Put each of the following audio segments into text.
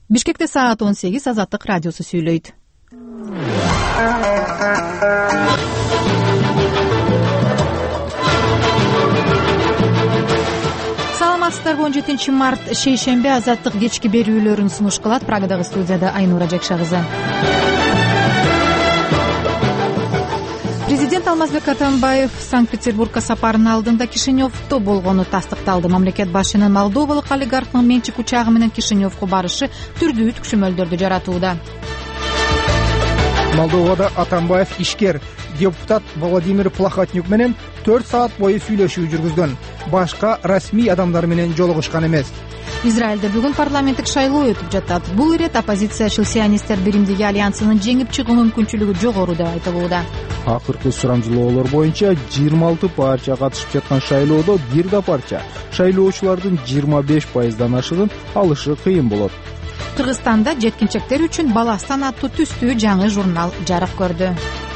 Бишкекте саат 18 Азаттык радиосу сүйлөйт. Саламатсыздарбы? 17 март шейшембе Азаттык кечки берүүлөрүн сунуш кылат. Прагадагы студияда Айнура Жекша кызы. Президент Алмазбек Атамбаев Санкт-Петербургка сапарынын алдында Кишиневдо болгону тастыкталды. Мамлекет башчынын молдовалык олигархтын менчик учагы менен Кишиневго барышы түрдүү күчөмөлдөрдү жаратууда. Молдовада Атамбаев ишкер депутат Владимир Плохотнюк менен 4 саат бою сүйлөшүү жүргүзгөн. Башка расмий адамдар менен жолугушкан эмес. Израилде бүгүн парламенттик шайлоо өтүп жатат. Бул ирет оппозициячыл сионисттер биримдиги альянсынын жеңип чыгуу мүмкүнчүлүгү жогору деп айтылууда. Акыркы сурамжылоолор боюнча 26 партия катышып жаткан шайлоодо бир да партия шайлоочулардын 25%дан ашыгын алышы кыйын болот. Кыргызстанда жеткинчектер үчүн Баластан аттуу түстүү жаңы журнал жарык көрдү.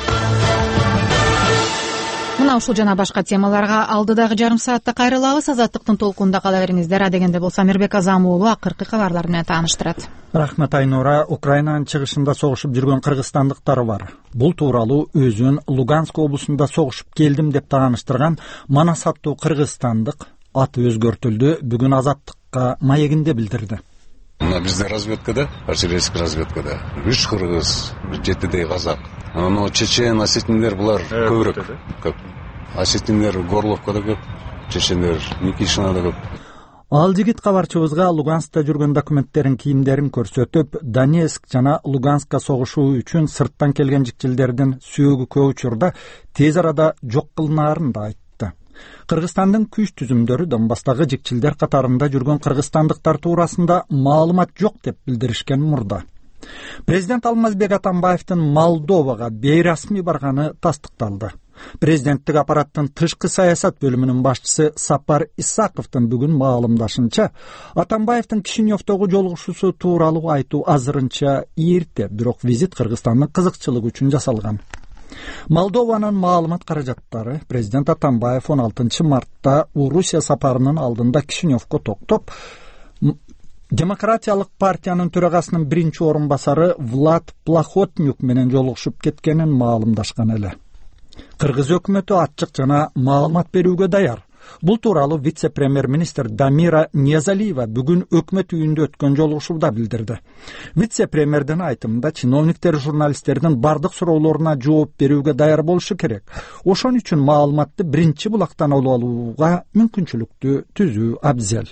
Мына ушул жана башка темаларга алдыдагы жарым саатта кайрылабыз. Азаттыктын толкунда кала бериңиздер. Адегенде болсо Мирбек Азам уулу акыркы кабарлар менен тааныштырат. Рахмат Айнура. Украинанын чыгышында согушуп жүргөн кыргызстандыктар бар. Бул тууралуу өзүн Луганск облусунда согушуп келдим деп тааныштырган Манас аттуу кыргызстандык аты өзгөртүлдү. Бүгүн Азаттыкка маегинде билдирди. Бизде разведкада, артиллерийский разведкада 3 кыргыз, 7 казак. Чечен, осетиндер булар көбүрөөк. Көп. Осетиндер Горловкада көп, чечендер Никишинада көп. Ал жигит кабарчыбызга Луганскта жүргөн документтерин, кийимдерин көрсөтүп, Донецк жана Луганскка согушуу үчүн сырттан келген жикчилдердин сөөгү көп учурда тез арада жок кылынаарын да айтты. Кыргызстандын күч түзүмдөрү Донбасстагы жикчилдер катарында жүргөн кыргызстандыктар туурасында маалымат жок деп билдиришкен мурда. Президент Алмазбек Атамбаевдин Молдовага бейрасмий барганы тастыкталды. Президенттик аппараттын тышкы саясат бөлүмүнүн башчысы Сапар Исаковдун бүгүн маалымдашынча, Атамбаевдин Кишиневдогу жолугушуусу тууралуу айтуу азырынча эрте, бирок визит Кыргызстандын кызыкчылыгы үчүн жасалган. Молдованын маалымат каражаттары президент Атамбаев 16 мартта Орусия сапарынын алдында Кишиневго токтоп, Демократиялык партиянын төрагасынын биринчи орун басары Влад Плохотнюк менен жолугушуп кеткенин маалымдашкан эле. Кыргыз өкмөтү ачык жана маалымат берүүгө даяр. Бул тууралуу вице-премьер-министр Дамира Ниязалиева бүгүн өкмөт үйүндө өткөн жолугушууда билдирди. Вице-премьердин айтымында чиновниктер журналисттердин бардык суроолоруна жооп берүүгө даяр болушу керек. Ошон үчүн маалыматты биринчи булактан алууга мүмкүнчүлүктү түзүү абзел.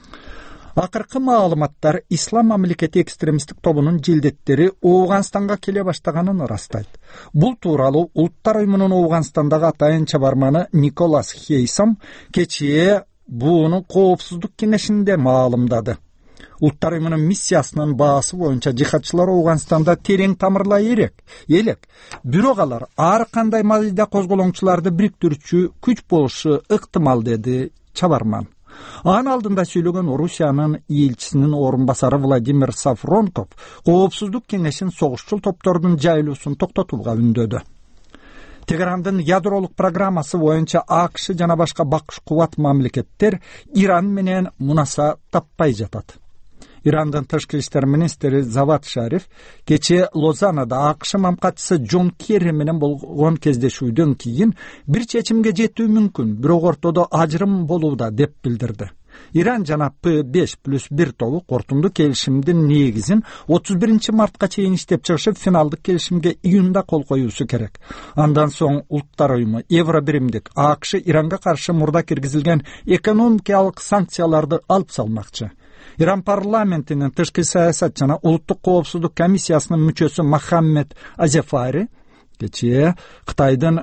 Акыркы маалыматтар Ислам мамлекети экстремисттик тобунун жилдеттери Ооганстанга келе баштаганын ырастайт. Бул тууралуу Улуттар уюмунун Ооганстандагы атайын чабарманы Николас Хейсом кечээ буунун коопсуздук кеңешинде маалымдады. Улуттар уюмунун миссиясынын баасы боюнча жихадчылар Ооганстанда терең тамырлай элек. Бирок алар ар кандай майда козголоңчуларды бириктирүүчү күч болушу ыктымал, деди чабарман. Анын алдында сүйлөгөн Орусиянын элчисинин орун басары Владимир Сафронков коопсуздук кеңешин согушчул топтордун жайылуусун токтотууга үндөдү. Тегерандын ядролук программасы боюнча АКШ жана башка бакыш кубат мамлекеттер Иран менен мунаса таппай жатат. Ирандын тышкы иштер министри Завад Шариф кечээ Лозаннада АКШ мамкатчысы Джон Керри менен болгон кездешүүдөн кийин бир чечимге жетүү мүмкүн, бирок ортодо ажырым болууда деп билдирди. Иран жана P5+1 тобу кортундуу келишимдин негизин 31 мартка чейин иштеп чыгышып, финалдык келишимге июнда кол коюусу керек. Андан соң Улуттар уюму, Евробиримдик, АКШ Иранга каршы мурда киргизилген экономикалык санкцияларды алып салмакчы. Иран парламентинин тышкы саясат жана улуттук коопсуздук комиссиясынын мүчөсү Мохаммед Азефари кечээ Кытайдын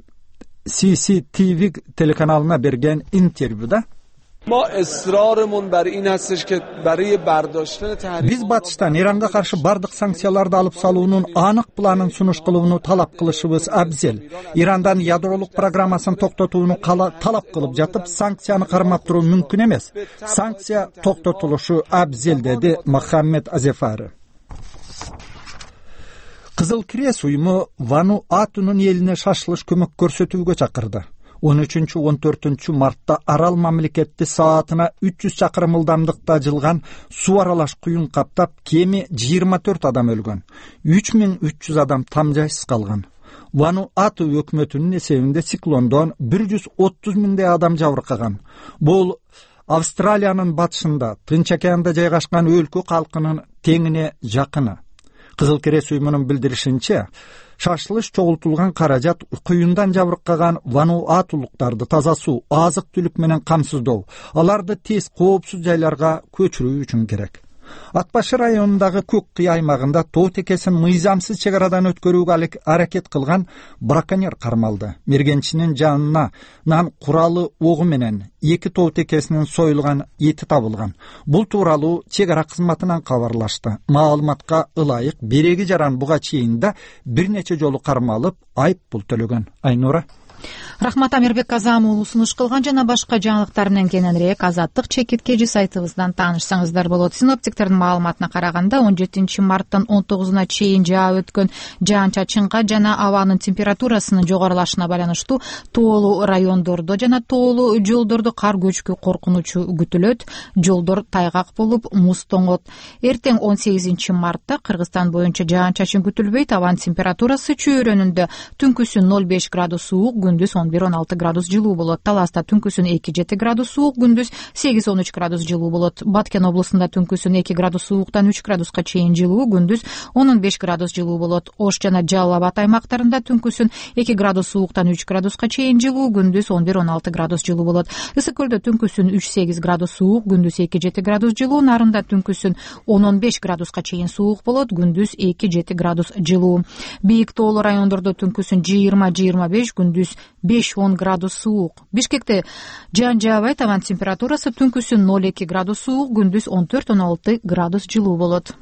CCTV телеканалына берген интервьюда Биз батыштан Иранга каршы бардык санкцияларды алып салуунун анык планын сунуш кылууну талап кылышыбыз абзел. Ирандан ядролук программасын токтотууну талап кылып жатып, санкцияны кармап туруу мүмкүн эмес. Санкция токтотулушу абзел, деди Мохаммед Азефари. Кызыл Крест уюму Вануатунун элине шашылыш көмөк көрсөтүүгө чакырды. 13-14 мартта арал мамлекетти саатына 300 чакырым ылдамдыкта жылган суу аралаш куюн каптап кеми 24 адам өлгөн, 3300 адам тамжайсыз калган. Вануату өкмөтүнүн эсебинде циклондон 130 миңдей адам жабыркаган. Бул Австралиянын батышында, Тынч океанда жайгашкан өлкө калкынын теңине жакыны. Кызыл Керес уюмунун билдиришинче, шашылыш чогултулган каражат куюндан жабыркаган вануатулуктарды таза суу, азык-түлүк менен камсыздоо, аларды тез коопсуз жайларга көчүрүү үчүн керек. Ат башы районундагы көк кый аймагында тоо текесин мыйзамсыз чек арадан өткөрүүгө аракет кылган браконьер кармалды. Мергенчинин жанынан куралы огу менен 2 тоо текесинин союлган эти табылган. Бул тууралуу чек ара кызматынан кабарлашты. Маалыматка ылайык береги жаран буга чейин да бир нече жолу кармалып, айып пул төлөгөн. Айнура. Рахмат, Амирбек Казам уулу сунуш кылган жана башка жаңылыктар менен кененирээк Азаттык чекиткежи сайтыбыздан таанышсаңыздар болот. Синоптиктердин маалыматына караганда 17 марттан 19-на чейин жаап өткөн жаан-чачынга жана абанын температурасынын жогорулашына байланыштуу тоолуу райондордо жана тоолуу жолдордо кар көчкү коркунучу күтүлөт. Жолдор тайгак болуп, муз тоңот. Эртең 18 мартта Кыргызстан боюнча жаан-чачын күтүлбөйт. Абанын температурасы чөйрөнүндө түнкүсүн 0,5 градус суук, күндүз 11-16 градус жылуу болот. Таласта түнкүсүн 2-7 градус суук, күндүз 8-13 градус жылуу болот. Баткен облусунда түнкүсүн 2 градус сууктан 3 градуска чейин жылуу, күндүз 10-15 градус жылуу болот. Ош жана Жалал Абад аймактарында түнкүсүн 2 градус сууктан 3 градуска чейин жылуу, күндүз 11-16 градус жылуу болот. Ысык көлдө түнкүсүн 3-8 градус суук, күндүз 2-7 градус жылуу, Нарында түнкүсүн 10-15 градуска чейин суук болот, күндүз 2-7 градус жылуу. Бийик тоолуу райондордо түнкүсүн 20-25, күндүз 5-10 градус суук. Бишкекте жаан жаабайт, абанын температурасы түнкүсүн 0,2 градус суук, күндүз 14-16 градус жылуу болот.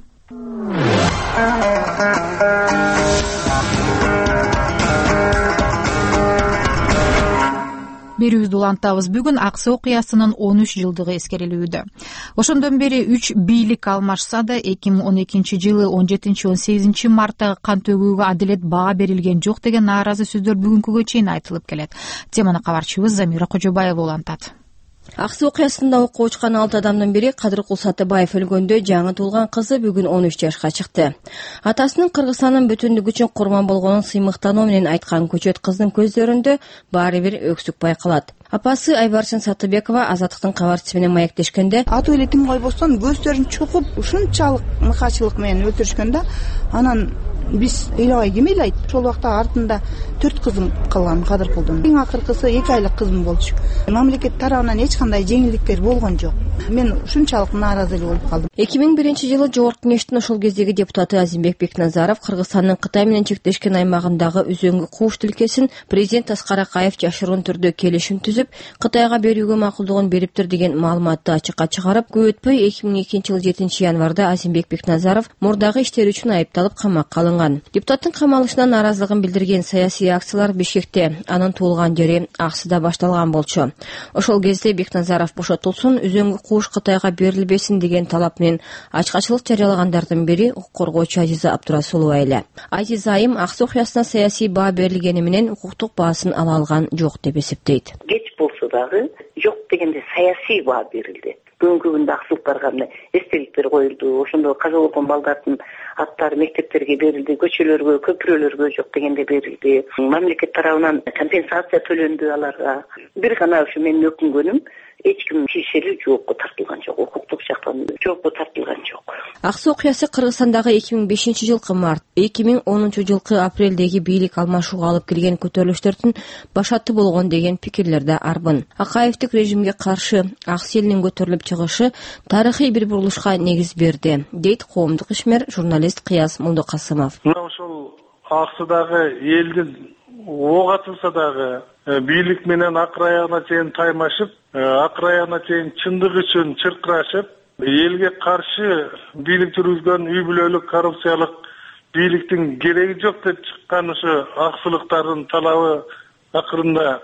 Берүүбүздү улантабыз. Бүгүн Ак Суу окуясынын 13 жылдыгы эскерилүүдө. Ошондон бери 3 бийлик алмашса да 2012 жылы 17-18 марттагы кан төгүүгө адилет баа берилген жок деген нааразы сөздөр бүгүнкүгө чейин айтылып келет. Теманы кабарчыбыз Замира Кожобаева улантат. Ак Суу окуясында окуп учкан 6 адамдын бири Кадыркул Сатыбаев өлгөндө жаңы туулган кызы бүгүн 13 жашка чыкты. Атасынын Кыргызстандын бүтүндүгү үчүн курман болгонун сыймыктануу менен айткан көчөт кыздын көздөрүндө баары бир өксүк байкалат. Апасы Айбарчын Сатыбекова Азаттыктын кабарчысы менен маектешкенде, атып эле тим койбостон көздөрүн чукуп ушунчалык мыкачылык менен өлтүрүшкөн да. Анан биз ыйлабай ким ыйлайт? Ошол убакта артында 4 кызым калган Кадыркулдун. Эң акыркысы 2 айлык кызым болчу. Мамлекет тарабынан эч кандай жеңилдиктер болгон жок. Мен ушунчалык нааразы эле болуп калдым. 2001 жылы Жогорку Кеңештин ошол кездеги депутаты Азимбек Бекназаров Кыргызстандын Кытай менен чектешкен аймагындагы үзөңгү кууш тилкесин президент Аскар Акаев жашыруун түрдө келишим түзүп, Кытайга берүүгө макулдугун бериптир деген маалыматты ачыкка чыгарып, көп өтпөй 2002 жылы 7 январда Азимбек Бекназаров мурдагы иштери үчүн айыпталып камакка алынган. Депутаттын камалышына нааразылыгын билдирген саясий акциялар Бишкекте, анын туулган жери Аксыда башталган болчу. Ошол кезде Бекназаров бошотулсун, үзөңгү кууш Кытайга берилбесин деген талап менен ачкачылык жарыялагандардын бири укук коргоочу Азиза Абдурасулова эле. Азиза айым Ак Суу окуясына саясий баа берилгени менен укуктук баасын ала алган жок деп эсептейт. Кеч болсо дагы жок дегенде саясий баа берилди. Бүгүнкү күндө Ак Сууга эстеликтер коюлду. Ошондо каза болгон балдардын аттары мектептерге берилди, көчөлөргө, көпүрөлөргө жок дегенде берилди. Мамлекет тарабынан компенсация төлөндү аларга. Бир гана ушу менин өкүнгөнүм, эч ким тиешелүү жоопко тартылган жок, укуктук жактан жоопко тартылган жок. Ак Суу окуясы Кыргызстандагы 2005 жылкы март, 2010 жылкы апрелдеги бийлик алмашууга алып келген көтөрүлүштөрдүн башаты болгон деген пикирлер да арбын. Акаевдик режимге каршы ак селинин көтөрүлүп чыгышы тарыхый бир бурулушка негиз берди, дейт коомдук ишмер журналист Кыяз Мулдукасымов. Мына ошол Аксыдагы элдин ок атылса дагы бийлик менен акыр аягына чейин таймашып, акыр аягына чейин чындык үчүн чыркырашып, элге каршы бийлик жүргүзгөн үй бүлөлүк коррупциялык бийликтин кереги жок деп чыккан ушу аксылыктардын талабы акырында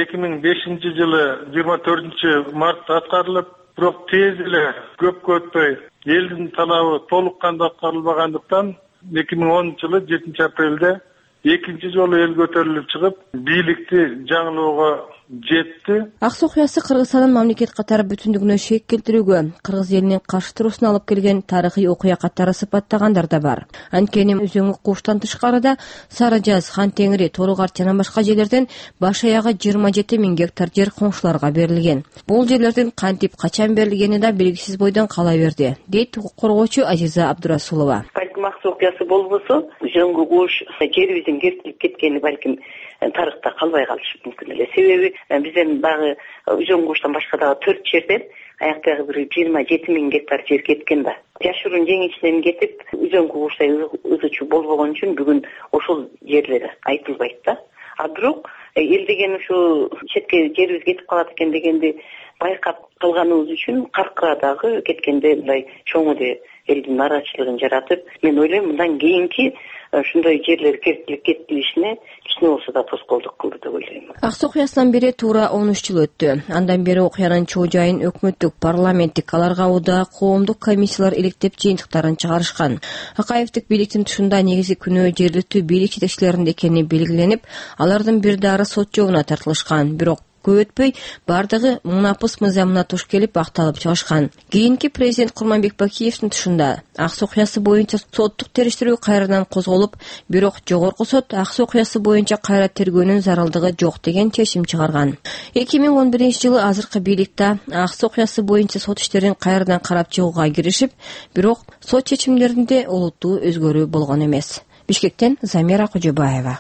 2005 жылы 24 мартта аткарылып, бирок тез эле көпкө өтпөй элдин талабы толук кандуу аткарылбагандыктан 2010 жылы 7 апрелде экинчи жолу эл көтөрүлүп чыгып, бийликти жаңылоого жетти. Аксы окуясы Кыргызстандын мамлекет катары бүтүндүгүнө шек келтирүүгө, кыргыз элинин каршы туруусун алып келген тарыхый окуя катары сыпаттагандар да бар. Анткени өзөңү кууштан тышкарыда Сары Жаз, Хан Теңири, Торугарт жана башка жерлерден баш аягы 27 000 гектар жер коңшуларга берилген. Бул жерлердин кантип качан берилгени да белгисиз бойдон кала берди, дейт укук коргоочу Азиза Абдурасулова. Балким аксы окуясы болбосо, өзөңгү кууш жерибиздин кертилип кеткени балким тарыхта калбай калышы мүмкүн эле. Себеби бизден багы өзөң кууштан башка дагы 4 жерден аяктагы бир 27 000 гектар жер кеткен да. Жашыруун жеңичинен кетип, өзөң кууштай ызычуу болбогон үчүн бүгүн ошол жерлер айтылбайт да. А бирок эл деген ушу четке жерибиз кетип калат экен дегенди байкап калганыбыз үчүн каркырадагы кеткенде мындай чоң эле элдин нааразычылыгын жаратып, мен ойлойм мындан кийинки ушундай жерлер кертилип кетилишине кичине болсо да тоскоолдук кылды деп ойлойм. Аксы окуясынан бери туура 13 жыл өттү. Андан бери окуянын чоо жайын өкмөттүк, парламенттик, аларга да коомдук комиссиялар иликтеп жыйынтыктарын чыгарышкан. Акаевдик бийликтин тушунда негизи күнөө жергиликтүү бийлик жетекчилеринде экени белгиленип, алардын бир дары сот жообуна тартылышкан. Бирок көп өтпөй бардыгы мунапыс мыйзамына туш келип акталып чыгышкан. Кийинки президент Курманбек Бакиевдин тушунда Аксы окуясы боюнча соттук териштирүү кайрадан козголуп, бирок жогорку сот Аксы окуясы боюнча кайра тергөөнүн зарылдыгы жок деген чечим чыгарган. 2011-жылы азыркы бийликте Аксы окуясы боюнча сот иштерин кайрадан карап чыгууга киришип, бирок сот чечимдеринде олуттуу өзгөрүү болгон эмес. Бишкектен Замира Кожобаева.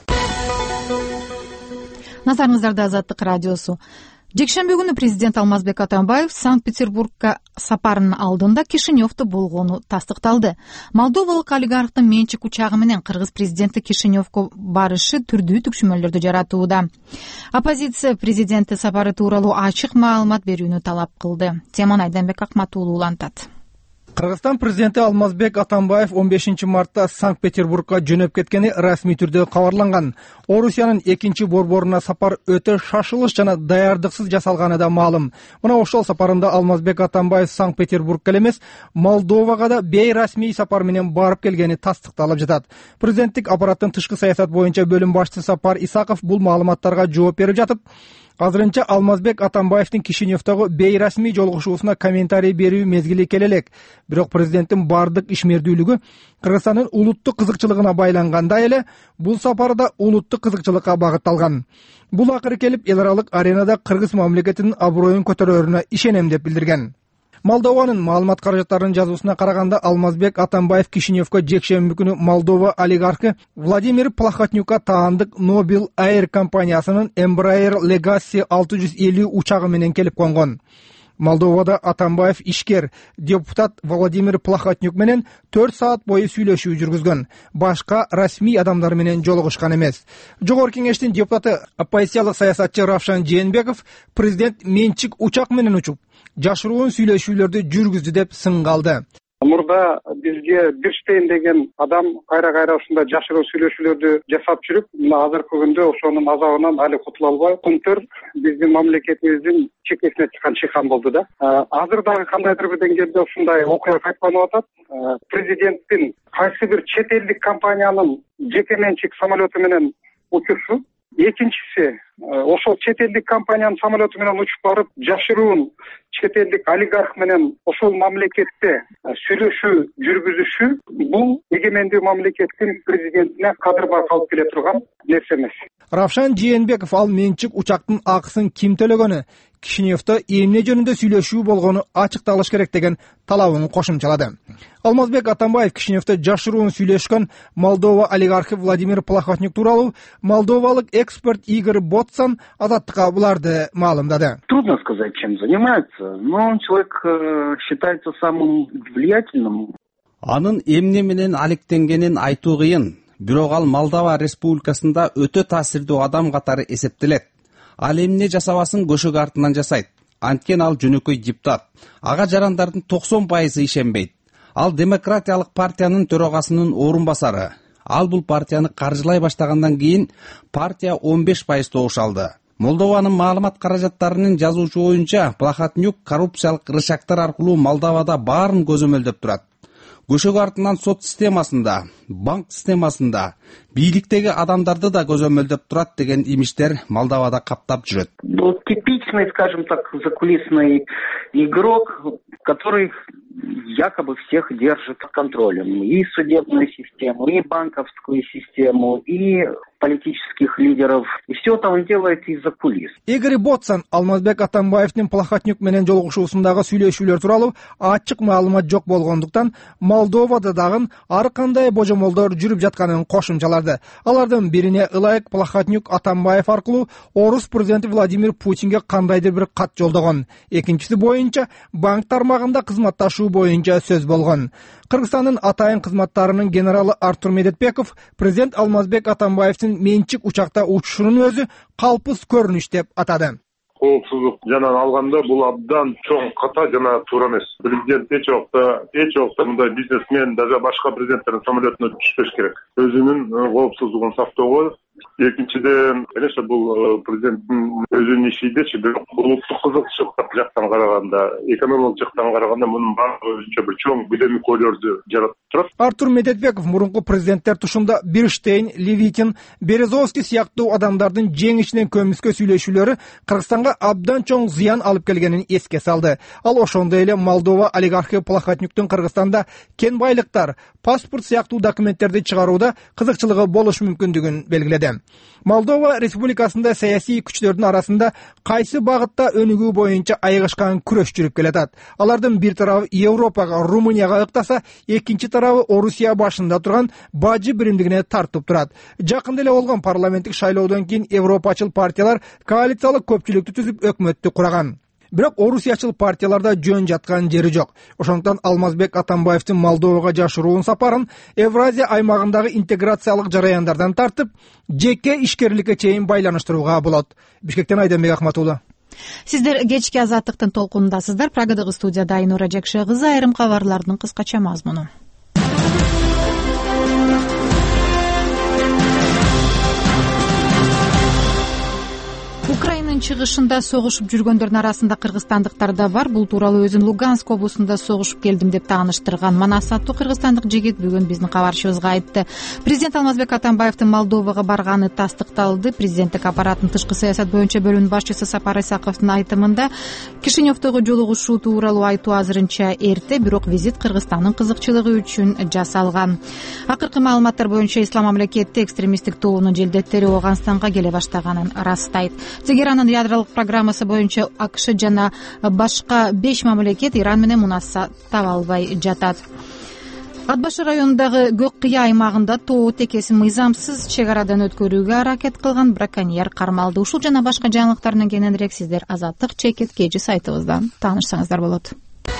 Назарыңыздарда Азаттык радиосу. Жекшемби күнү президент Алмазбек Атамбаев Санкт-Петербургка сапарынын алдында Кишиневдо болгону тастыкталды. Молдовалык олигархтын менчик учагы менен кыргыз президенти Кишиневго барышы түрдүү түкшүмөлдөрдү жаратууда. Оппозиция президенти сапары тууралуу ачык маалымат берүүнү талап кылды. Теманы Айданбек Акматуулу улантат. Кыргызстан президенти Алмазбек Атамбаев 15 мартта Санкт-Петербургка жөнөп кеткени расмий түрдө кабарланган. Орусиянын экинчи борборуна сапар өтө шашылыш жана даярдыксыз жасалганы да маалым. Мына ошол сапарында Алмазбек Атамбаев Санкт-Петербургка эмес, Молдовага да бейрасмий сапар менен барып келгени тастыкталып жатат. Президенттик аппараттын тышкы саясат боюнча бөлүм башчысы Сапар Исаков бул маалыматтарга жооп берип жатып, азырынча Алмазбек Атамбаевдин Кишиневдогу бейрасмий жолугушуусуна комментарий берүү мезгили келе элек. Бирок президенттин бардык ишмердүүлүгү Кыргызстандын улуттук кызыкчылыгына байлангандай эле бул сапары да улуттук кызыкчылыкка багытталган. Бул акыры келип эл аралык аренада кыргыз мамлекетинин аброюн көтөрөрүнө ишенем деп билдирген. Молдованын маалымат каражаттарынын жазуусуна караганда Алмазбек Атамбаев Кишиневго жекшемби күнү Молдова олигархы Владимир Плахотнюкка таандык Nobel Air компаниясынын Embraer Legacy 650 учагы менен келип конгон. Молдовада Атамбаев ишкер депутат Владимир Плахотнюк менен 4 саат бою сүйлөшүү жүргүзгөн. Башка расмий адамдар менен жолугушкан эмес. Жогорку кеңештин депутаты оппозициялык саясатчы Равшан Жээнбеков президент менчик учак менен учуп, жашыруун сүйлөшүүлөрдү жүргүздү деп сынга алды. Мурда бизге Бирштейн деген адам кайра ушундай жашыруу сүйлөшүүлөрдү жасап жүрүп, азыркы күндө ошонун азабынан али кутула албай, күнтөр биздин мамлекетибиздин чекесине чыккан чыйкан болду да. Азыр дагы кандайдыр бир деңгээлде ушундай окуя кайталанып атат. Президенттин кайсы бир чет элдик компаниянын жеке менчик самолету менен учушу, экинчиси ошол чет элдик компаниянын самолету менен учуп барып, жашыруун чет элдик олигарх менен ошол мамлекетте сүйлөшүү жүргүзүшү бул эгемендүү мамлекеттин президентине кадырбай калып келе турган нерсе эмес. Равшан Жээнбеков ал менчик учактын акысын ким төлөгөнү, Кишиневдо эмне жөнүндө сүйлөшүү болгону ачыкталыш керек деген талабын кошумчалады. Алмазбек Атамбаев Кишиневдо жашыруун сүйлөшкөн Молдова олигархы Владимир Плахотнюк тууралуу молдовалык эксперт Игорь Ботсан Азаттыкка буларды маалымдады. Трудно сказать, чем занимается, но он человек считается самым влиятельным. Анын эмне менен алектенгенин айтуу кыйын, бирок ал Молдова республикасында өтө таасирдүү адам катары эсептелет. Ал эмне жасабасын көшөк артынан жасайт. Анткени ал жөнөкөй депутат. Ага жарандардын 90% ишенбейт. Ал демократиялык партиянын төрагасынын орун басары. Ал бул партияны каржылай баштагандан кийин партия 15% добуш алды. Молдованын маалымат каражаттарынын жазуучу боюнча Плахотнюк коррупциялык рычагтар аркылуу Молдовада баарын көзөмөлдөп турат. көшөк артынан сот системасында, банк системасында, бийликтеги адамдарды да көзөмөлдөп турат деген имиштер Молдовада каптап жүрөт. Типичный, скажем так, закулисный игрок, который якобы всех держит под контролем. И судебную систему, и банковскую систему, и политических лидеров. И все это он делает из-за кулис. Игорь Ботсан Алмазбек Атамбаевдин Плахотнюк менен жолугушуусундагы сүйлөшүүлөр тууралуу ачык маалымат жок болгондуктан Молдовада дагы ар кандай божомолдор жүрүп жатканын кошумчалады. Алардын бирине ылайык Плахотнюк Атамбаев аркылуу орус президенти Владимир Путинге кандайдыр бир кат жолдогон. Экинчиси боюнча банк тармагында кызматташуу боюнча сөз болгон. Кыргызстандын атайын кызматтарынын генералы Артур Медетбеков президент Алмазбек Атамбаевдин менчик учакта учушунун өзү калпыз көрүнүш деп атады. Коопсуздук жанагы алганда бул абдан чоң ката жана туура эмес. Президент эч убакта мындай бизнесмен, даже башка президенттердин самолетуна түшпөш керек. Өзүнүн коопсуздугун сактоого. Экинчиден, конечно, бул президенттин өзүнүн иши дечи, бирок улуттук кызыкчылык жактан караганда, экономикалык жактан караганда мунун баары өзүнчө бир чоң көйдөрдү жаратып турат. Артур Медетбеков мурунку президенттер тушунда Бирштейн, Левитин, Березовский сыяктуу адамдардын жеңишинен көмүскө сүйлөшүүлөрү Кыргызстанга абдан чоң зыян алып келгенин эске салды. Ал ошондой эле Молдова олигархи Плахотнюктун Кыргызстанда кен байлыктар, паспорт сыяктуу документтерди чыгарууда кызыкчылыгы болушу мүмкүндүгүн белгиледи. Молдова республикасында саясий күчтөрдүн арасында кайсы багытта өнүгүү боюнча айыгышкан күрөш жүрүп келатат. Алардын бир тарабы Европага, Румынияга ыктаса, экинчи тарабы Орусия башында турган бажы биримдигине тартып турат. Жакында эле болгон парламенттик шайлоодон кийин европачыл партиялар коалициялык көпчүлүктү түзүп өкмөттү кураган. Бирок орусиячыл партияларда жөн жаткан жери жок. Ошондуктан Алмазбек Атамбаевдин Молдовага жашыруун сапарын Евразия аймагындагы интеграциялык жараяндардан тартып, жеке ишкерликке чейин байланыштырууга болот. Бишкектен Айдамбек Ахматулла. Сиздер кечки азаттыктын толкунундасыздар. Прагадагы студияда Айнура Жакшы кызы, айрым кабарлардын кыскача мазмуну. Украинанын чыгышында согушуп жүргөндөрдүн арасында кыргызстандыктар да бар. Бул тууралуу өзүн Луганск облусунда согушуп келдим деп тааныштырган Манас аттуу кыргызстандык жигит бүгүн биздин кабарчыбызга айтты. Президент Алмазбек Атамбаевдин Молдовага барганы тастыкталды. Президенттик аппараттын тышкы саясат боюнча бөлүм башчысы Сапар Исаковдун айтымында Кишиневдогу жолугушуу тууралуу айтуу азырынча эрте, бирок визит Кыргызстандын кызыкчылыгы үчүн жасалган. Акыркы маалыматтар боюнча Ислам мамлекети экстремисттик тобунун желдеттери Ооганстанга келе баштаганын ырастайт. Тегеранын ядролук программасы боюнча АКШ жана башка 5 мамлекет Иран менен мунаса таба албай жатат. Ат башы районундагы Көк Кыя аймагында тоо текесин мыйзамсыз чек арадан өткөрүүгө аракет кылган браконьер кармалды. Ушул жана башка жаңылыктардан кененирээк сиздер Азаттык ЧК сайтыбыздан таанышсаңыздар болот.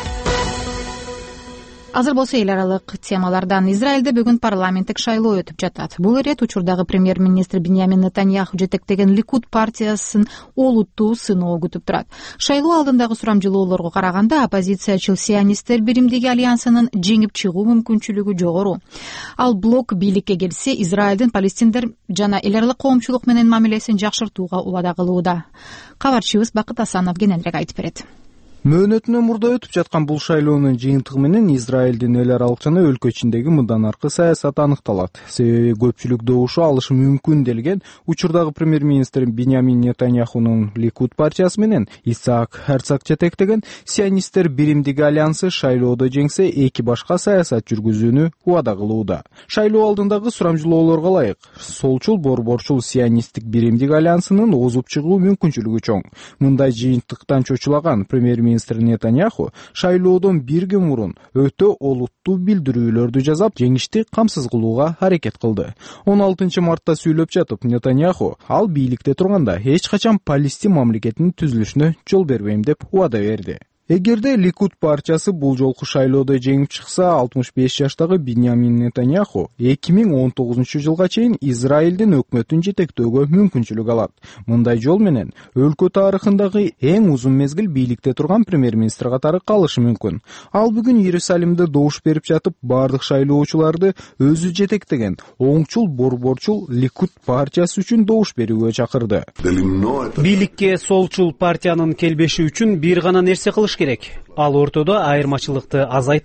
Азыр болсо эл аралык темалардан. Израилде бүгүн парламенттик шайлоо өтүп жатат. Бул ирет учурдагы премьер-министр Биньямин Нетаньяху жетектеген Ликуд партиясын олуттуу сыноо күтүп турат. Шайлоо алдындагы сурамжылоолорго караганда оппозициячыл сионисттер биримдиги альянсынын жеңип чыгуу мүмкүнчүлүгү жогору. Ал блок бийликке келсе, Израилдин палестиндер жана эл аралык коомчулук менен мамилесин жакшыртууга убада кылууда. Кабарчыбыз Бакыт Асанов кененирээк айтып берет. Мөөнөтүнөн мурда өтүп жаткан бул шайлоонун жыйынтыгы менен Израилдин эл аралык жана өлкө ичиндеги мындан аркы саясаты аныкталат. Себеби көпчүлүк добушу алышы мүмкүн делген учурдагы премьер-министр Биньямин Нетаньяхунун Ликуд партиясы менен Исаак Херцог жетектеген сионисттер биримдиги альянсы шайлоодо жеңсе, эки башка саясат жүргүзүүнү убада кылууда. Шайлоо алдындагы сурамжылоолорго ылайык, солчул борборчул сионисттик биримдик альянсынын озуп чыгуу мүмкүнчүлүгү чоң. Мындай жыйынтыктан чочулаган премьер-министр Нетаньяху шайлоодон бир күн мурун өтө олуттуу билдирүүлөрдү жасап, жеңишти камсыз кылууга аракет кылды. 16 мартта сүйлөп жатып, Нетаньяху ал бийликте турганда эч качан Палестин мамлекетинин түзүлүшүнө жол бербейм деп убада берди. Эгерде Ликуд партиясы бул жолку шайлоодо жеңип чыкса, 65 жаштагы Биньямин Нетаньяху 2019 жылга чейин Израилдин өкмөтүн жетектөөгө мүмкүнчүлүк алат. Мындай жол менен өлкө тарыхындагы эң узун мезгил бийликте турган премьер-министр катары калышы мүмкүн. Ал бүгүн Иерусалимде добуш берип жатып, бардык шайлоочуларды өзү жетектеген оңчул борборчул Ликуд партиясы үчүн добуш берүүгө чакырды. Бийликке солчул партиянын келбеши үчүн бир гана нерсе кылыш керек. Ал ортодо айырмачылыкты азайтып,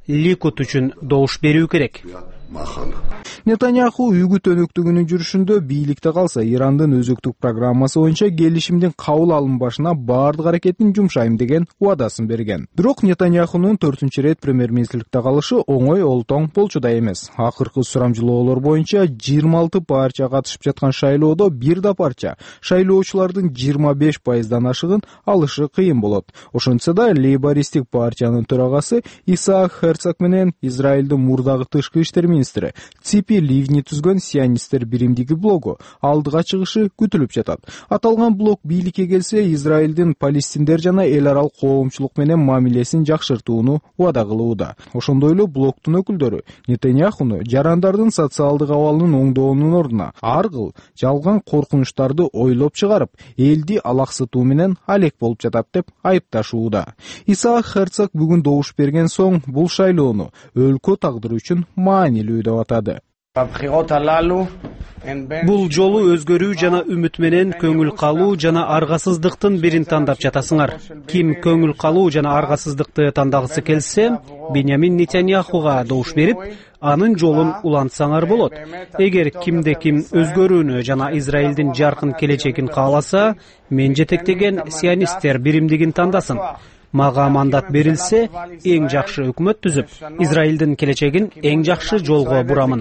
Ликут үчүн добуш берүү керек. Нетаньяху үгүт өнөктүгүнүн жүрүшүндө бийликте калса Ирандын өзөктүк программасы боюнча келишимдин кабыл алынбашына баардык аракетин жумшайм деген убадасын берген. Бирок Нетаньяхунун 4-чү ирет премьер-министрликте калышы оңой олтоң болчудай эмес. Акыркы сурамжылоолор боюнча 26 партия катышып жаткан шайлоодо бир да партия шайлоочулардын 25%дан ашыгын алышы кыйын болот. Ошентсе да лейбористтик партиянын төрагасы Исаак Херцог менен Израилдин мурдагы тышкы иштер министри Ципи Ливни түзгөн сионисттер биримдиги блогу алдыга чыгышы күтүлүп жатат. Аталган блог бийликке келсе, Израилдин палестиндер жана эл аралык коомчулук менен мамилесин жакшыртууну убада кылууда. Ошондой эле блогдун өкүлдөрү Нетаньяхуну жарандардын социалдык абалын оңдоонун ордуна ар кыл жалган коркунучтарды ойлоп чыгарып, элди алаксытуу менен алек болуп жатат деп айыпташууда. Исаак Херцог бүгүн добуш берген соң бул шайлоону өлкө тагдыры үчүн маанилүү деп атады. Бул жолу өзгөрүү жана үмүт менен көңүл калуу жана аргасыздыктын бирин тандап жатасыңар. Ким көңүл калуу жана аргасыздыкты тандагысы келсе, Биньямин Нетаньяхуга добуш берип, анын жолун улантсаңар болот. Эгер кимде ким өзгөрүүнү жана Израилдин жаркын келечегин кааласа, мен жетектеген сионисттер биримдигин тандасын. Мага мандат берилсе, эң жакшы өкмөт түзүп, Израилдин келечегин эң жакшы жолго бурамын.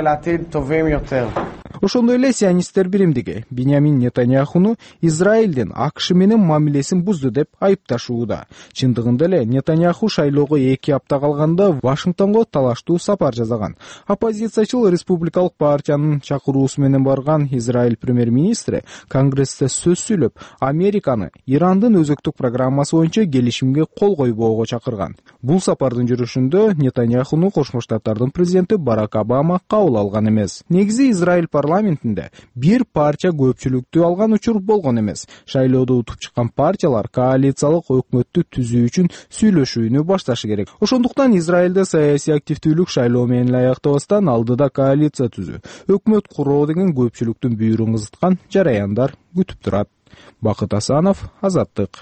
Ошондой эле сионисттер биримдиги Биньямин Нетаньяхуну Израилдин АКШ менен мамилесин бузду деп айыпташууда. Чындыгында эле Нетаньяху шайлоого 2 апта калганда Вашингтонго талаштуу сапар жасаган. Оппозициячыл республикалык партиянын чакыруусу менен барган Израиль премьер-министри Конгрессте сөз сүйлөп, Американы Ирандын өзөктүк программасы боюнча келишимге кол койбоого чакырган. Бул сапардын жүрүшүндө Нетаньяхуну Кошмо Штаттардын президенти Барак Обама кабыл алган эмес. Негизи Израиль парламентинде бир партия көпчүлүктү алган учур болгон эмес. Шайлоодо утуп чыккан партиялар коалициялык өкмөттү түзүү үчүн сүйлөшүүнү башташы керек. Ошондуктан Израилде саясий активдүүлүк шайлоо менен аяктабастан алдыда коалиция түзүү, өкмөт куруу деген көпчүлүктүн бүйүрүн кызыткан жараяндар күтүп турат. Бакыт Асанов, Азаттык.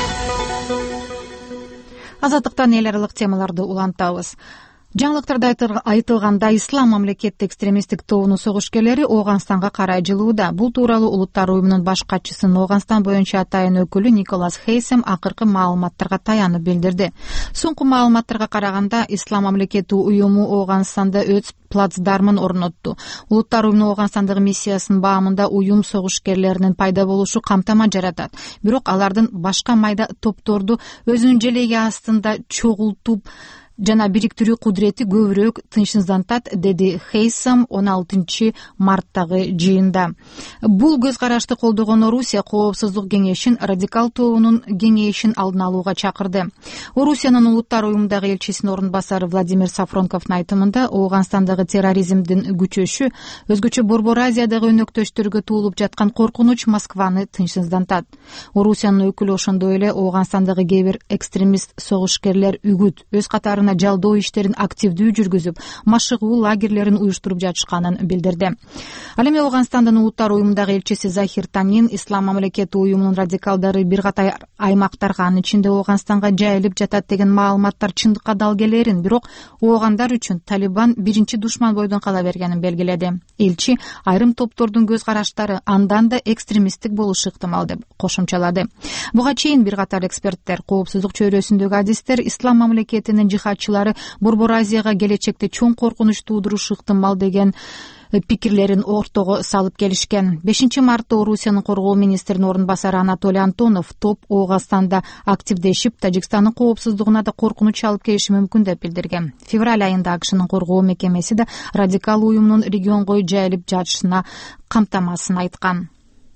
Азаттыктан эл аралык темаларды улантабыз. Жаңылыктарда айтылганда ислам мамлекеттик экстремисттик тобунун согушкерлери Ооганстанга карай жылууда. Бул тууралуу Улуттар уюмунун баш катчысынын Ооганстан боюнча атайын өкүлү Николас Хейсем акыркы маалыматтарга таянып билдирди. Соңку маалыматтарга караганда ислам мамлекети уюму Ооганстанда өз плацдармын орнотту. Улуттар уюмунун Ооганстандагы миссиясынын баамында уюм согушкерлеринин пайда болушу камтама жаратат. Бирок алардын башка майда топторду өзүнүн желеги астында чогултуп жана бириктирүү кудурети көбүрөөк тынчсыздантат, деди Хейсем 16 марттагы жыйында. Бул көз карашты колдогон Орусия Коопсуздук кеңешин радикал тобунун кеңейишин алдын алууга чакырды. Орусиянын Улуттар уюмундагы элчисинин орун басары Владимир Сафронковдун айтымында, Ооганстандагы терроризмдин күчөшү өзгөчө Борбор Азиядагы өнөктөштөргө туулуп жаткан коркунуч Москваны тынчсыздантат. Орусиянын өкүлү ошондой эле Ооганстандагы кээ бир экстремист согушкерлер үгүт өз катарына жалдоо иштерин активдүү жүргүзүп, машыгуу лагерлерин уюштуруп жатышканын билдирди. Ал эми Ооганстандын Улуттар уюмундагы элчиси Захир Танин ислам мамлекети уюмунун радикалдары бир катар аймактарга, анын ичинде Ооганстанга жайылып жатат деген маалыматтар чындыкка дал келерин, бирок оогандар үчүн Талибан биринчи душман бойдон кала бергенин белгиледи. Элчи айрым топтордун көз караштары андан да экстремисттик болушу ыктымал деп кошумчалады. Буга чейин бир катар эксперттер коопсуздук чөйрөсүндөгү адистер ислам мамлекетинин жихадчылары Борбор Азияга келечекте чоң коркунуч туудурушу ыктымал деген пикирлерин ортого салып келишкен. 5 мартта Орусиянын коргоо министринин орун басары Анатолий Антонов топ Ооганстанда активдешип, Тажикстандын коопсуздугуна да коркунуч алып келиши мүмкүн деп билдирген. Февраль айында АКШнын коргоо мекемеси да радикал уюмунун регионго жайылып жатышына камтамасын айткан.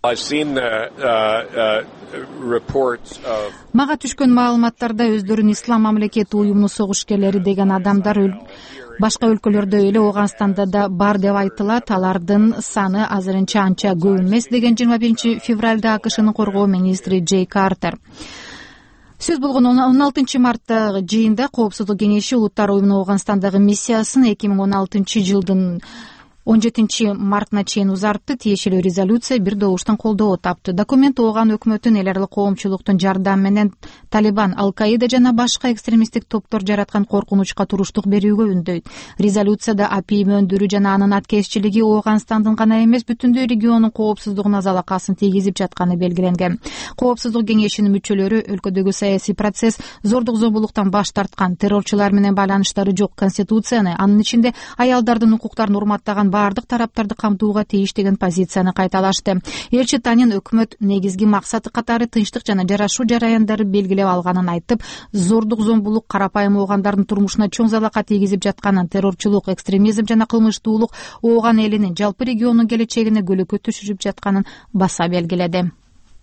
Мага түшкөн маалыматтарда өздөрүн ислам мамлекети уюмунун согушкерлери деген адамдар башка өлкөлөрдө эле Ооганстанда да бар деп айтылат. Алардын саны азырынча анча көп эмес деген 21 февралда АКШнын коргоо министри Джей Картер. Сөз болгон 16 марттагы жыйында Коопсуздук кеңеши Улуттар уюмунун Ооганстандагы миссиясын 2016 жылдын 17 мартына чейин узартты. Тиешелүү резолюция бир добуштан колдоо тапты. Документ ооган өкмөттүн эл аралык коомчулуктун жардамы менен Талибан, Ал-Каида жана башка экстремисттик топтор жараткан коркунучка туруштук берүүгө үндөйт. Резолюцияда апийим өндүрүү жана анын аткезчилиги Ооганстандын гана эмес, бүтүндөй региондун коопсуздугуна залакасын тийгизип жатканы белгиленген. Коопсуздук кеңешинин мүчөлөрү өлкөдөгү саясий процесс зордук зомбулуктан баш тарткан, террорчулар менен байланыштары жок конституцияны, анын ичинде аялдардын укуктарын урматтаган баардык тараптарды камтууга тийиш деген позицияны кайталашты. Элчи Танин өкмөт негизги максаты катары тынчтык жана жарашуу жараяндары белгилеп алганын айтып, зордук зомбулук карапайым оогандардын турмушуна чоң залака тийгизип жатканын, террорчулук, экстремизм жана кылмыштуулук ооган элинин, жалпы региондун келечегине көлөкө түшүрүп жатканын баса белгиледи.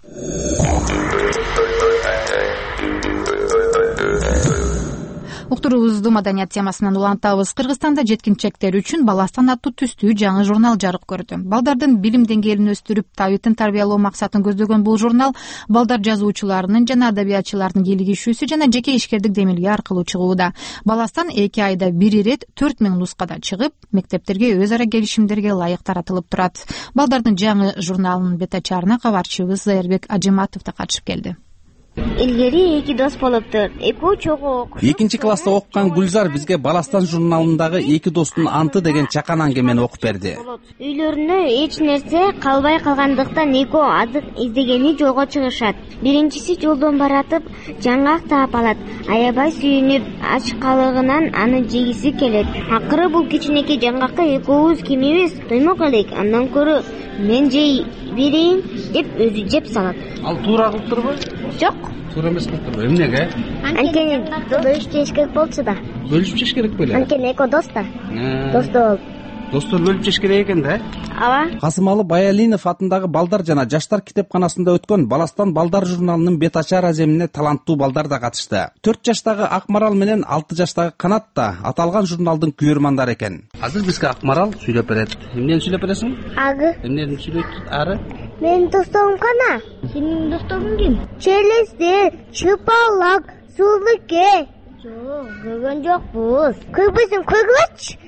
Уктуруубузду маданият темасынан улантабыз. Кыргызстанда жеткинчектер үчүн Баластан аттуу түстүү жаңы журнал жарык көрдү. Балдардын билим деңгээлин өстүрүп, табитин тарбиялоо максатын көздөгөн бул журнал балдар жазуучуларынын жана адабиятчылардын кийлигишүүсү жана жеке ишкердик демилге аркылуу чыгууда. Баластан 2 айда бир ирет 4000 нускада чыгып, мектептерге өз ара келишимдерге ылайык таратылып турат. Балдардын жаңы журналынын бет ачарына кабарчыбыз Зайырбек Ажиматов да катышып келди. Илгери 2 дос болуптур. Экөө чогуу. 2-класста окуган Гүлзар бизге Баластан журналындагы 2 достун анты деген чакан аңгемени окуп берди. Үйлөрүнө эч нерсе калбай калгандыктан экөө азык издегени жолго чыгышат. Биринчиси жолдон баратып жаңгак таап алат. Аябай сүйүнүп, ачкалыгынан аны жегиси келет. Акыры бул кичинекей жаңгакка экөөбүз кимибиз тоймок элек, андан көрө мен жей берейин деп өзү жеп салат. Ал туура кылыптырбы? Жок. Туура эмес кылыптырбы? Эмнеге? Анткени бөлүшүп жеш керек болчу да. Бөлүшүп жеш керек беле? Анткени экөө дос да. Достор. Достор бөлүп жеш керек экен да? Ооба. Касымалы Баялинов атындагы балдар жана жаштар китепканасында өткөн Баластан балдар журналынын бет ачар аземине таланттуу балдар да катышты. 4 жаштагы Акмарал менен 6 жаштагы Канат да аталган журналдын күйөрмандары экен. Азыр бизге Акмарал сүйлөп берет. Эмнени сүйлөп бересиң? Агы. Эмнени сүйлөйт ары? Менин досторум кана? Сенин досторуң ким? Челесте, Чыпалак, Сулыке. Жок, көргөн жокпуз. Көрбөсүң, көргүлөчү.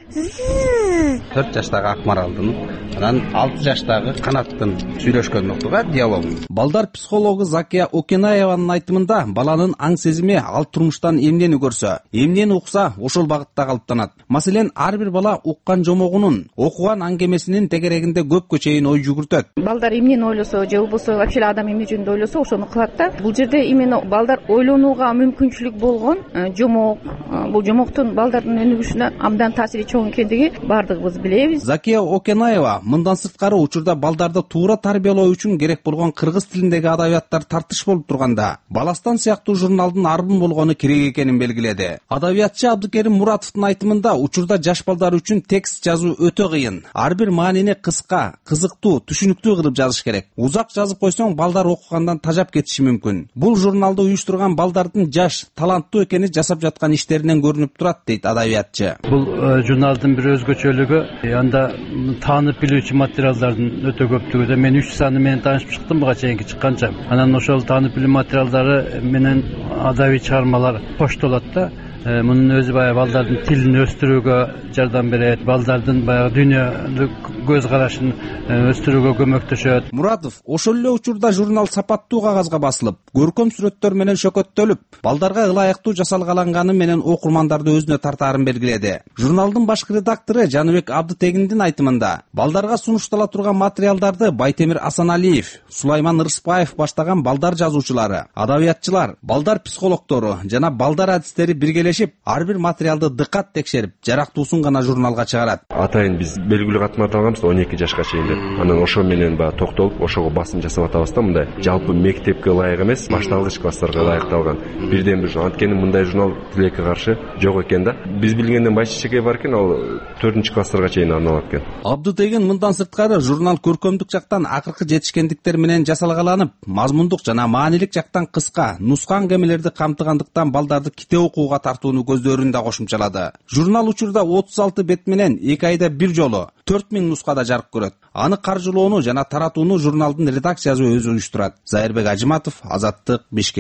4 жаштагы Акмаралдын, анан 6 жаштагы Канаттын сүйлөшкөн уктуга диалогу. Балдар психологу Закия Окенаеванын айтымында баланын аң сезими ал турмуштан эмнени көрсө, эмнени укса, ошол багытта калыптанат. Маселен, ар бир бала уккан жомогунун, окуган аңгемесинин тегерегинде көпкө чейин ой жүгүртөт. Балдар эмнени ойлосо, же болбосо вообще адам эмне жөнүндө ойлосо, ошону кылат да. Бул жерде именно балдар ойлонууга мүмкүнчүлүк болгон жомок, бул жомоктун балдардын өнүгүшүнө абдан таасири экендиги баардыгыбыз билебиз. Закия Окенаева мындан сырткары учурда балдарды туура тарбиялоо үчүн керек болгон кыргыз тилиндеги адабияттар тартыш болуп турганда, Баластан сыяктуу журналдын арбын болгону керек экенин белгиледи. Адабиятчы Абдыкерим Муратовдун айтымында учурда жаш балдар үчүн текст жазуу өтө кыйын. Ар бир маанини кыска, кызыктуу, түшүнүктүү кылып жазыш керек. Узак жазып койсоң, балдар окугандан тажап кетиши мүмкүн. Бул журналды уюштурган балдардын жаш, таланттуу экени жасап жаткан иштеринен көрүнүп турат, дейт адабиятчы. Бул журналдын бир өзгөчөлүгү, анда таанып билүүчү материалдардын өтө көптүгү да. Мен 3 саны менен таанышып чыктым буга чейинки чыкканча. Анан ошол таанып билүү материалдары менен адабий чыгармалар коштолот да. Мунун өзү баягы балдардын тилин өстүрүүгө жардам берет, балдардын баягы дүйнөлүк көз карашын өстүрүүгө көмөктөшөт. Муратов ошол эле учурда журнал сапаттуу кагазга басылып, көркөм сүрөттөр менен шөкөттөлүп, балдарга ылайыктуу жасалгаланганы менен окурмандарды өзүнө тартаарын белгиледи. Журналдын башкы редактору Жаныбек Абдытегиндин айтымында, балдарга сунуштала турган материалдарды Байтемир Асаналиев, Сулайман Рыспаев баштаган балдар жазуучулары, адабиятчылар, балдар психологдору жана балдар адистери биргелешип, ар бир материалды дыккат текшерип, жарактуусун гана журналга чыгарат. Атайын биз белгилүү катмар алганбыз 12 жашка чейин деп. Анан ошо менен токтолуп, ошого басым жасап атабыз да, мындай жалпы мектепке ылайык эмес, башталгыч класстарга ылайыкталган. Бирден бир анткени мындай журнал тилекке каршы жок экен да. Биз билгенден байчечеке бар экен, ал 4-класстарга чейин арналат экен. Абдытегин мындан сырткары журнал көркөмдүк жактан акыркы жетишкендиктер менен жасалгаланып, мазмундук жана маанилик жактан кыска, нуска аңгемелерди камтыгандыктан балдарды китеп окууга тартууну көздөрүн да кошумчалады. Журнал учурда 36 бет менен 2 айда бир жолу 4000 нускада жарык көрөт. Аны каржылоону жана таратууну журналдын редакциясы өзү уюштурат. Зайырбек Ажиматов, Азаттык, Бишкек.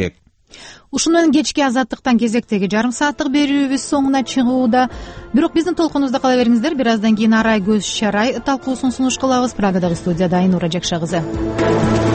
ушуну менен кечки азаттыктан кезектеги жарым сааттык берүүбүз соңуна чыгууда. Бирок биздин толкунубузда кала бериңиздер. Бир аздан кийин арай көз чарай талкуусун сунуш кылабыз. Прагадагы студияда Айнура Жакша кызы.